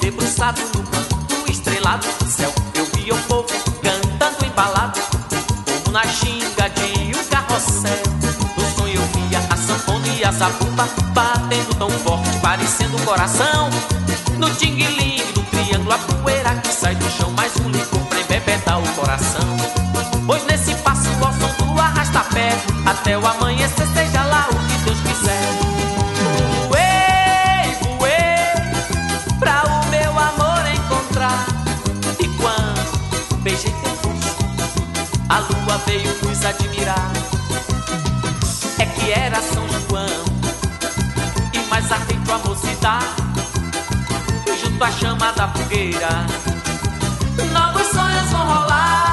Debruçado no manto estrelado do céu, eu via o povo cantando embalado, como na ginga de um carrossel. No sonho eu via a sanfona e a zabumba batendo tão forte, parecendo um coração. No ting-ling do triângulo, a poeira que sai do chão, mais um licor pra embebedar o coração. Pois nesse passo ao som do arrasta-pé, até o amanhecer, seja lá o que Deus quiser. Voei, voei, pra o meu amor encontrar. E quando beijei teu rosto, a lua veio nos admirar. É que era São João, e mais afeito a mocidade, junto à chama da fogueira, novos sonhos vão rolar.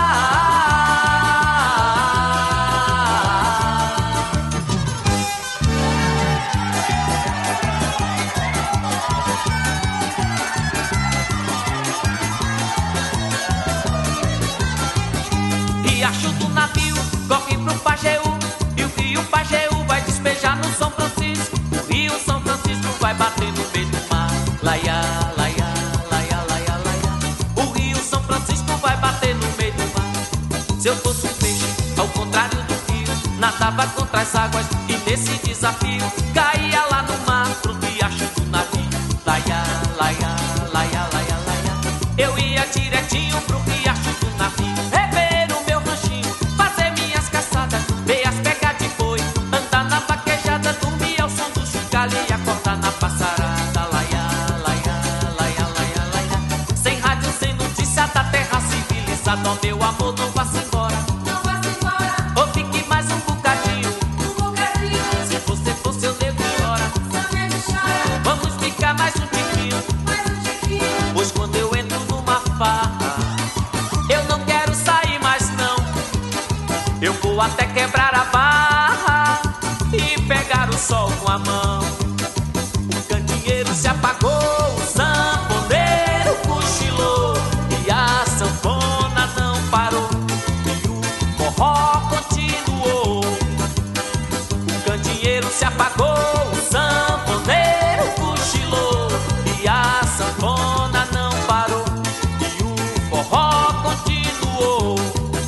Riacho do navio corre pro Pajeú, e o rio Pajeú vai despejar no São Francisco. O rio São Francisco vai bater no meio do mar. Laia, laia, laia, laia, laia. O rio São Francisco vai bater no meio do mar. Se eu fosse um peixe, ao contrário do rio, nadava contra as águas, e nesse desafio caía lá no mar, pro riacho do navio. Laia, laia, laia, laia, laia. Eu ia direitinho pro riacho do navio, rever o meu ranchinho, fazer minhas caçadas, ver as pegas de boi, andar na vaquejada, dormir ao som do chocalho e acordar na passarada. Laia, laia, laia, laia, laia. Sem rádio, sem notícia da terra civilizada. Ó meu amor, não vá-se embora, Não vá se embora, ou fique mais um bocadinho. um bocadinho. Se você for seu nego chora, Seu nego chora, vamos ficar mais um tiquinho. mais um tiquinho. Pois quando eu entro numa farra, eu não quero sair mais não. Eu vou até quebrar a barra e pegar o sol com a mão. O candeeiro se apagou, o sanfoneiro cochilou, e a sanfona não parou, e o forró continuou. O candeeiro se apagou, o sanfoneiro cochilou, e a sanfona não parou, e o forró continuou.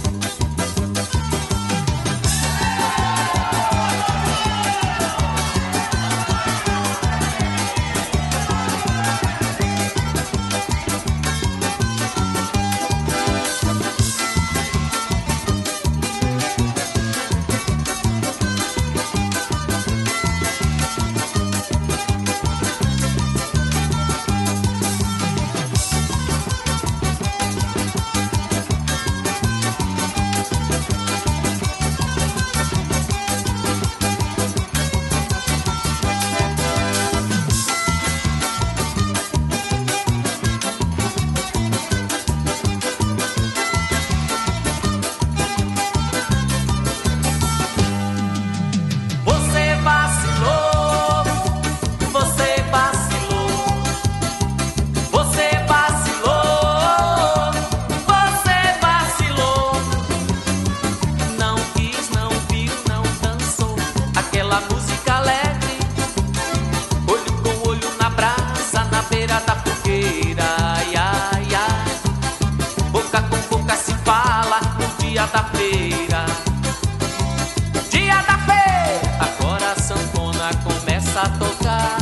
Você vacilou, você vacilou, você vacilou, você vacilou. Não quis, não viu, não dançou aquela música alegre, olho com olho na brasa, na beira da fogueira. Ai, ai, ai. Boca com boca se fala no dia da feira. Dia da feira, agora a sanfona começa a tocar.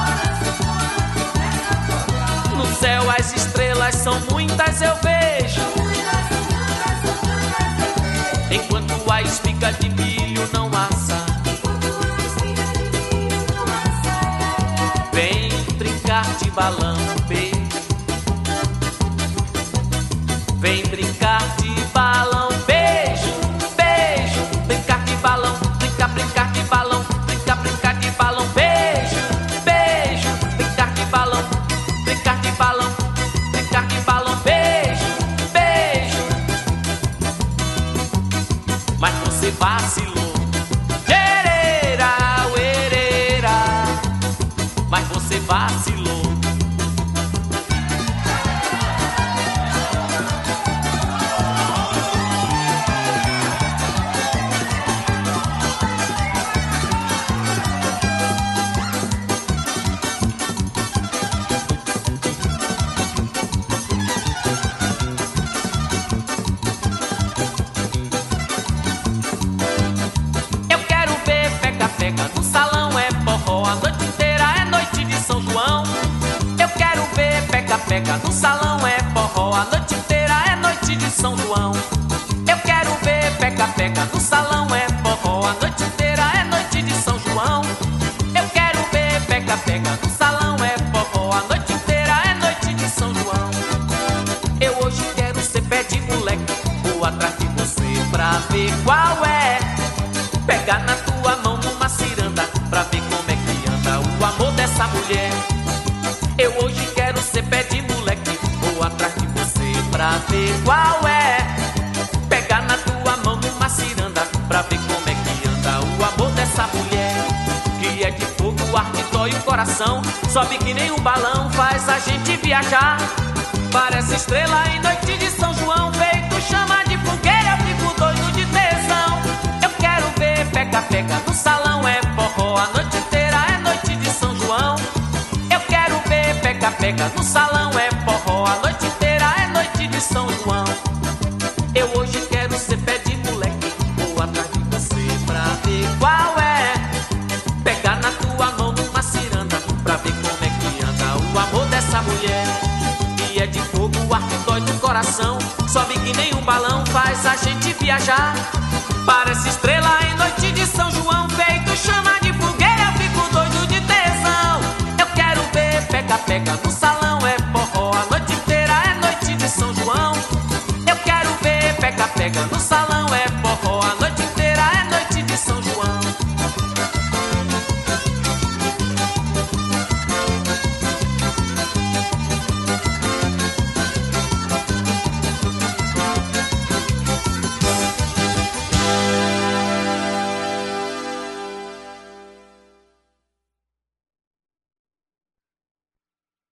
No céu as estrelas são muitas, eu vejo, enquanto a espiga de milho não assa. Vem brincar de balão, beijo. Vem brincar de balão, beijo, beijo. Brincar de balão, brincar, brincar de balão, brincar, brincar de balão, beijo, beijo. Brincar de balão, brincar de balão, brincar de balão, beijo, beijo. Mas você vacilou, quereira, uereira. Mas você vacilou. pega, no salão é forró, a noite inteira é noite de São João. Eu quero ver pega, pega, no salão é forró, a noite inteira é noite de São João. Eu quero ver pega, pega, no salão é forró, a noite inteira é noite de São João. Eu hoje quero ser pé de moleque, vou atrás de você pra ver qual é. Pegar na tua mão numa ciranda, pra ver como é que anda o amor dessa mulher. Eu hoje quero ser pé de moleque, vou atrás de você pra ver qual é. Pegar na tua mão numa ciranda, pra ver como é que anda o amor dessa mulher. Que é de fogo, o ar que dói o coração, sobe que nem um balão, faz a gente viajar. Parece estrela em noite de São João, feito chama de fogueira, eu fico doido de tesão. Eu quero ver pega, pega, no salão é forró, a noite inteira é noite de São João. Eu quero ver pega, pega, no salão é forró, a noite inteira é noite de São João. Eu hoje quero ser pé de moleque, vou atrás de você pra ver qual é. Pegar na tua mão numa ciranda, pra ver como é que anda o amor dessa mulher. Que é de fogo, o ar que dói no coração, sobe que nem um balão, faz a gente viajar. Parece estrela